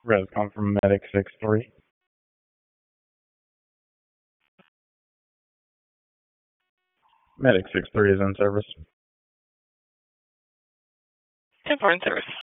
Rescom from Medic 6-3. Medic 6-3 is in service. 10-4 in service.